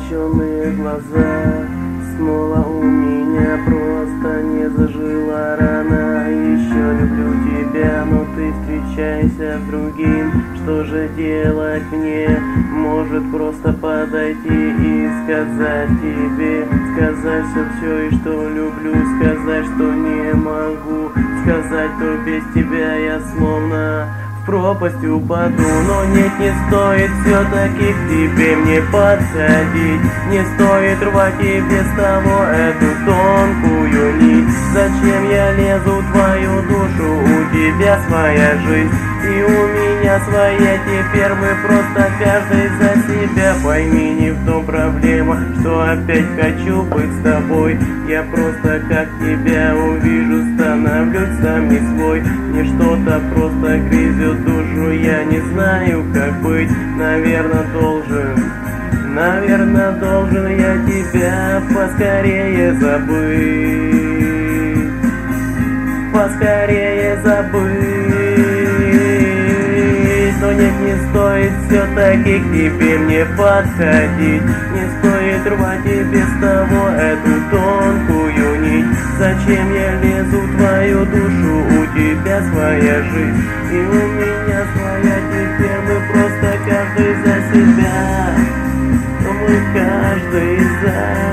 Закрученные глаза, снова у меня просто не зажила рана. Еще люблю тебя, но ты встречаешься с другим. Что же делать мне? Может просто подойти и сказать тебе, сказать все и что люблю, сказать, что не могу, сказать, что без тебя я словно в пропасть упаду. Но нет, не стоит все-таки к тебе мне подходить, не стоит рвать и без того эту тонкую нить. Зачем я лезу в твою душу? У тебя своя жизнь и у меня своя. Теперь мы просто каждый за себя. Пойми, не в том проблема, что опять хочу быть с тобой. Я просто как тебя увижу, становлюсь сам не свой. Мне что-то просто грызет душу, я не знаю как быть. Наверное должен я тебя поскорее забыть, поскорее забыть. Но нет, не стоит все-таки к тебе мне подходить, не стоит рвать и без того эту тонкую нить. Зачем я лезу в твою душу? У тебя своя жизнь и у меня своя. Теперь мы просто каждый за себя, мы каждый за